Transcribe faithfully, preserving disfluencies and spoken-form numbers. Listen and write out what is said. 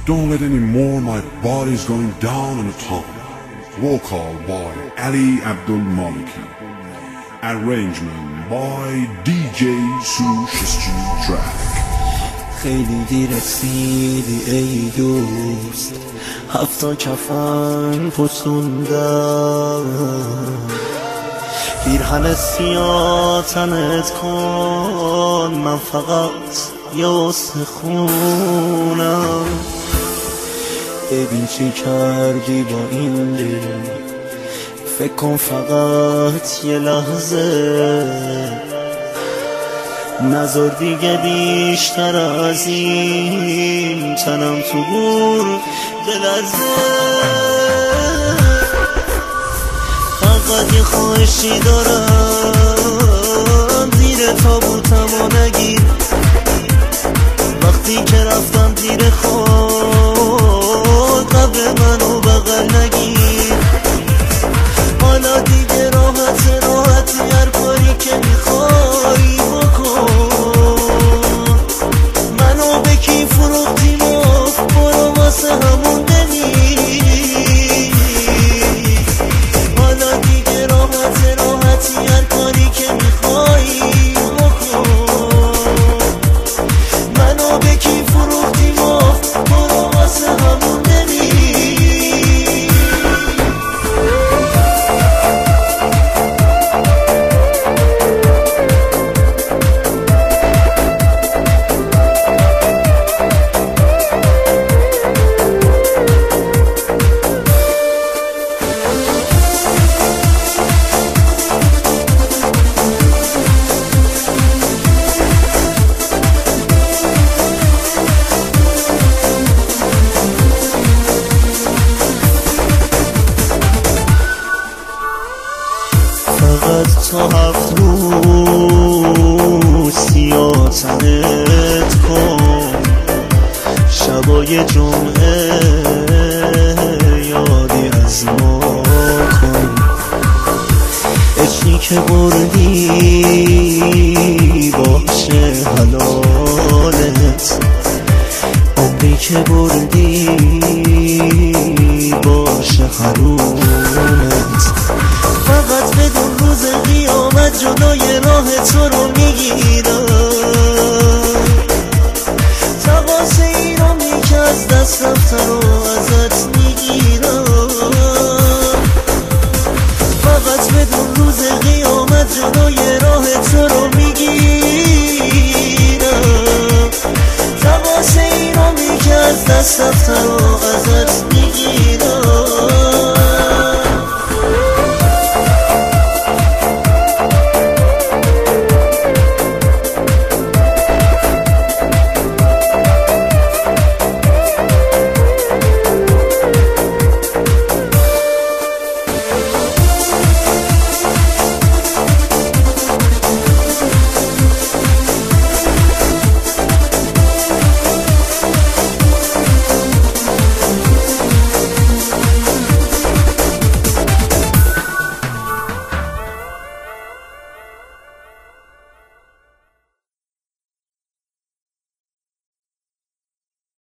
Don't let any more, my body's going down on a tongue. Vocal by Ali Abdul Maliki. Arrangement by D J Sush Street Track. خیلی دیر رسیدی ای دوست، هفتا کفن پسوندم، پیرهن سیاه تنت کن، من فقط یه واسه خونم. ببین چی کردی با این دل، فکر کن فقط یه لحظه، نذار دیگه بیشتر از این تنم تو گور بلرزه. فقط یه خواهشی دارم، زیر تابوتم و نگیر، وقتی که رفتم زیر خود قبر منو بغل نگیر. حالا دیگه راحت راحتی هر کاری که میخوایی بکن، منو به کی فروختی مفت، برو واسه همون بمیر. حالا دیگه راحت راحتی هر کاری که میخوایی بکن، منو به کی فروختی مفت، برو واسه همون بمیر. فقط تا هفت روز سیاه تنت کن، شبای جمعه یادی از ما کن. عشقی که بردی باشه حلالت، عمری که بردی باشه حرومت. فقط بدون روز قیامت جلوی راه تو رو میگیرم، تقاس ایرامی که از دست رفته رو ازت میگیرم. فقط بدون روز قیامت جلوی راه تو رو میگیرم، تقاس ایرامی که از دست رفته رو ازت میگیرم.